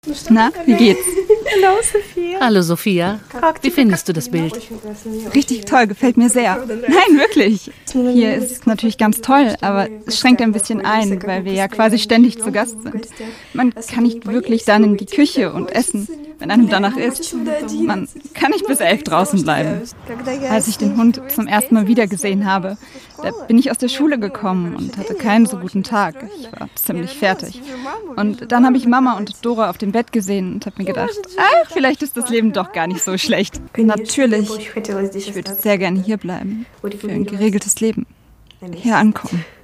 Na, wie geht's? Hallo Sophia. Hallo Sophia. Wie findest du das Bild? Richtig toll, gefällt mir sehr. Nein, wirklich. Hier ist es natürlich ganz toll, aber es schränkt ein bisschen ein, weil wir ja quasi ständig zu Gast sind. Man kann nicht wirklich dann in die Küche und essen, wenn einem danach ist. Man kann nicht bis 11 draußen bleiben. Als ich den Hund zum ersten Mal wieder gesehen habe, da bin ich aus der Schule gekommen und hatte keinen so guten Tag. Ich war ziemlich fertig. Und dann habe ich Mama und Dora auf dem Bett gesehen und habe mir gedacht, ach, vielleicht ist das Leben doch gar nicht so schlecht. Natürlich, ich würde sehr gerne hier bleiben, für ein geregeltes Leben. Hier ankommen.